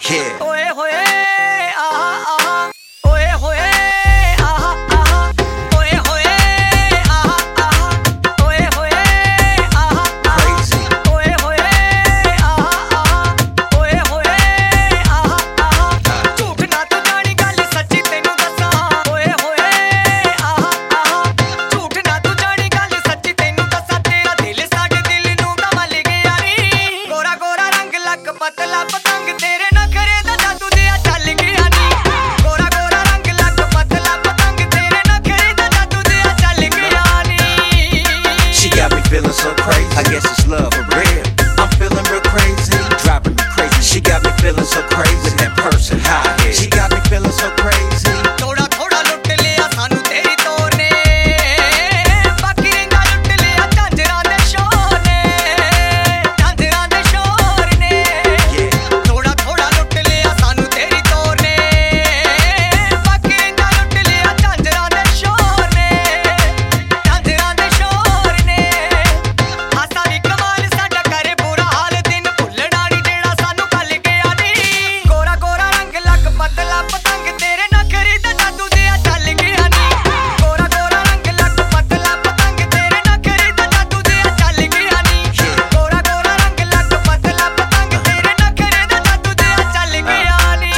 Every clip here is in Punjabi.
Yeah. Oye, oye, aha, aha. Oye, oye, aha, aha. Oye, oye, aha, aha. Oye, oye, aha, aha. Crazy. Oye, oye, aha, aha. Oye, oye, aha, aha. ਝੂਠ ਨਾ ਤੂੰ ਜਾਣੀ ਗੱਲ ਸੱਚੀ ਤੈਨੂੰ ਦੱਸਾਂ ਓਏ ਹੋਏ ਆਹਾ ਆਹਾ ਝੂਠ ਨਾ ਤੂੰ ਜਾਣੀ ਗੱਲ ਸੱਚੀ ਤੈਨੂੰ ਦੱਸਾਂ ਤੇਰਾ ਦਿਲ ਸਾਡੇ ਦਿਲ ਨੂੰ ਕਮਲ ਗਿਆ ਨੀ ਗੋਰਾ ਗੋਰਾ ਰੰਗ ਲੱਕ ਪਤਲਾ ਪਤੰਗ ਤੇਰੇ ਨਖਰੇ ਦਾ ਜਾਦੂ ਦਿਆ ਚੱਲ ਗਿਆ ਨੀ ਗੋਰਾ ਗੋਰਾ ਰੰਗ ਲੱਕ ਪਤਲਾ ਪਤੰਗ ਤੇਰੇ ਨਖਰੇ ਦਾ ਜਾਦੂ ਦਿਆ ਚੱਲ ਗਿਆ ਨੀ She got me feeling so crazy. I guess it's love for real. I'm feeling real crazy, driving me crazy. She got me feeling so crazy with that person high head. She got me feeling so crazy. ਥੋੜਾ ਥੋੜਾ ਲੁੱਟ ਲਿਆ ਸਾਨੂੰ ਤੇਰੀ ਤੋਰ ਨੇ ਬਾਕੀ ਰਿੰਗਾ ਲੁੱਟ ਲਿਆ ਝਾਂਜਰਾਂ ਦੇ ਸ਼ੋਰ ਨੇ ਝਾਂਜਰਾਂ ਦੇ ਸ਼ੋਰ ਨੇ Yeah. ਥੋੜਾ ਥੋੜਾ ਲੁੱਟ ਲਿਆ ਸਾਨੂੰ ਤੇਰੀ ਤੋਰ ਨੇ ਬਾਕੀ ਰਿੰਗਾ ਲੁੱਟ ਲਿਆ ਝਾਂਜਰਾਂ ਦੇ ਸ਼ੋਰ ਨੇ ਝਾਂਜਰਾਂ ਦੇ ਸ਼ੋਰ ਨੇ ਹਾਸਾ ਵੀ ਕਮਾਲ ਸਾਡਾ ਕਰੇ ਬੁਰਾ ਹਾਲ ਦਿਨ ਭੁੱਲਣਾ ਨੀ ਜਿਹੜਾ ਸਾਨੂੰ ਕੱਲ ਗਿਆ ਨੀ ਗੋਰਾ ਗੋਰਾ ਰੰਗ ਲੱਕ ਪਤਲਾ ਪਤੰਗ ਤੇਰੇ ਨਖਰੇ ਦਾ ਜਾਦੂ ਦਿਆ ਚੱਲ ਗਿਆ ਨੀ ਗੋਰਾ ਗੋਰਾ ਰੰਗ ਲੱਕ ਪਤਲਾ ਪਤੰਗ ਤੇਰੇ ਨਖਰੇ ਦਾ ਜਾਦੂ ਦਿਆ ਚੱਲ ਗਿਆ ਨੀ ਗੋਰਾ ਗੋਰਾ ਰੰਗ ਲੱਕ ਪਤਲਾ ਪਤੰਗ ਤੇਰੇ ਨਖਰੇ ਦਾ ਜਾਦੂ ਦਿਆ ਚੱਲ ਗਿਆ ਨੀ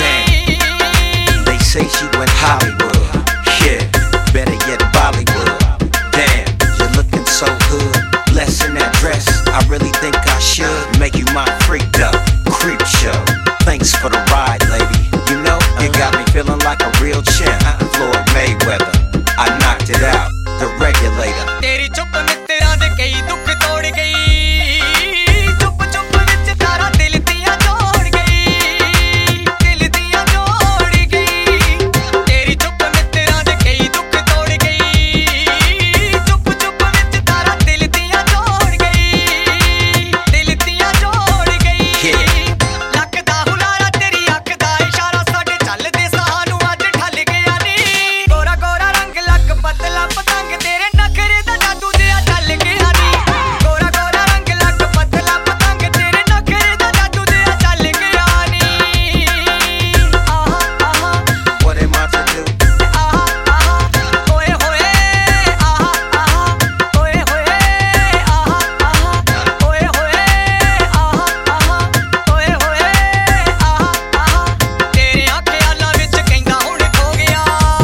They say she went Hollywood. Yeah. Better yet, Bollywood. Damn, you're looking so good. Blessing that dress. I really think I should make you my freak though. Creep show. Thanks for the ride, lady. You know, you got me feeling like a real champ. Floyd Mayweather. I knocked it out. The regulator. ਤੇਰੀ ਚੁੱਪ ਮਿੱਤਰਾਂ ਦੇ ਕਈ ਦੁੱਖ ਤੋੜ ਗਈ ਚੁੱਪ ਚੁੱਪ ਵਿੱਚ ਤਾਰਾ ਦਿਲ ਦੀਆਂ ਜੋੜ ਗਈ ਦਿਲ ਦੀਆਂ ਜੋੜ ਗਈ ਤੇਰੀ ਚੁੱਪ ਮਿੱਤਰਾਂ ਦੇ ਕਈ ਦੁੱਖ ਤੋੜ ਗਈ ਚੁੱਪ ਚੁੱਪ ਵਿੱਚ ਤਾਰਾ ਦਿਲ ਦੀਆਂ ਜੋੜ ਗਈ ਦਿਲ ਦੀਆਂ ਜੋੜ ਗਈ ਲੱਕ ਦਾ ਹੁਲਾਰਾ ਤੇਰੀ ਅੱਖ ਦਾ ਇਸ਼ਾਰਾ ਸਾਡੇ ਚੱਲਦੇ ਸਾਹ ਨੂੰ ਅੱਜ ਠੱਲ ਗਿਆ ਨੀ ਗੋਰਾ ਗੋਰਾ ਰੰਗ ਲੱਕ ਪਤਲਾ ਪਤੰਗ ਤੇਰੇ ਨਖਰੇ ਦਾ ਜਾਦੂ ਦਿਆ ਚੱਲ ਗਿਆ ਨੀ ਗੋਰਾ ਗੋਰਾ ਰੰਗ ਲੱਕ ਪਤਲਾ ਪਤੰਗ ਤੇਰੇ ਨਖਰੇ ਦਾ ਜਾਦੂ ਦਿਆ ਚੱਲ ਗਿਆ ਨੀ ਆਹਾ ਆਹਾ What am I to do? ਆਹਾ ਆਹਾ ਓਏ ਹੋਏ ਆਹਾ ਆਹਾ ਓਏ ਹੋਏ ਆਹਾ ਆਹਾ ਓਏ ਹੋਏ ਆਹਾ ਆਹਾ ਓਏ ਹੋਏ ਆਹਾ ਆਹਾ ਤੇਰਿਆਂ ਖਿਆਲਾਂ ਵਿੱਚ ਕਹਿੰਦਾ ਹੁਣ ਖੋ ਗਿਆ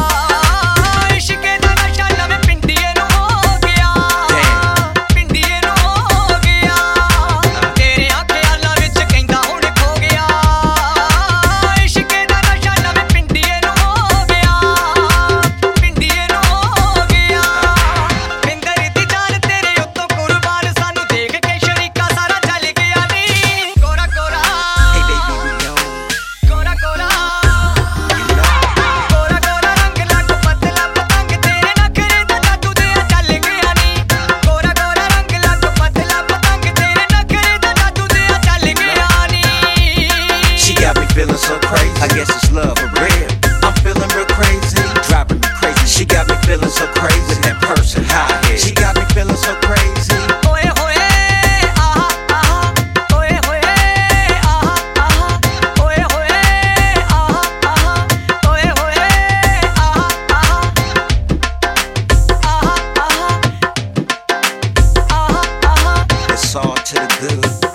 ਇਸ਼ਕੇ ਦਾ ਨਸ਼ਾ ਨਵੇਂ ਪਿੰਡੀਏ ਨੂੰ ਹੋ ਗਿਆ ਪਿੰਡੀਏ ਨੂੰ ਹੋ ਗਿਆ ਤੇਰਿਆਂ ਖਿਆਲਾਂ ਵਿੱਚ ਕਹਿੰਦਾ ਹੁਣ ਖੋ ਗਿਆ ਇਸ਼ਕੇ ਦਾ ਨਸ਼ਾ ਨਵੇਂ ਪਿੰਡੀਏ ਨੂੰ ਹੋ ਗਿਆ ਪਿੰਡੀਏ ਨੂੰ ਹੋ ਗਿਆ ਪਿੰਦਰ ਦੀ ਜਾਨ ਤੇਰੇ ਉੱਤੋਂ ਕੁਰਬਾਨ ਸਾਨੂੰ ਦੇਖ ਕੇ ਸ਼ਰੀਕਾ ਸਾਰਾ ਚੱਲ ਗਿਆ ਨੀ ਗੋਰਾ ਗੋਰਾ Hey, baby, we on. ਗੋਰਾ ਗੋਰਾ You know. ਗੋਰਾ ਗੋਰਾ ਰੰਗ ਲੱਕ ਪਤਲਾ ਪਤੰਗ ਤੇਰੇ ਨਖਰੇ ਦਾ ਜਾਦੂ ਦਿਆ ਚੱਲ ਗਿਆ ਨੀ ਗੋਰਾ ਗੋਰਾ ਰੰਗ ਲੱਕ ਪਤਲਾ ਪਤੰਗ ਤੇਰੇ ਨਖਰੇ ਦਾ ਜਾਦੂ ਦਿਆ ਚੱਲ ਗਿਆ ਨੀ She got me feeling so crazy. I guess it's love for real. I'm feeling real crazy, driving me crazy. She got me feeling so crazy with that person high head. She got me feeling so crazy. ਓਏ ਹੋਏ ਆਹਾ ਆਹਾ ਓਏ ਹੋਏ ਆਹਾ ਆਹਾ ਓਏ ਹੋਏ ਆਹਾ ਆਹਾ ਓਏ ਹੋਏ ਆਹਾ ਆਹਾ ਆਹਾ ਆਹਾ ਆਹਾ ਆਹਾ It's all to the good.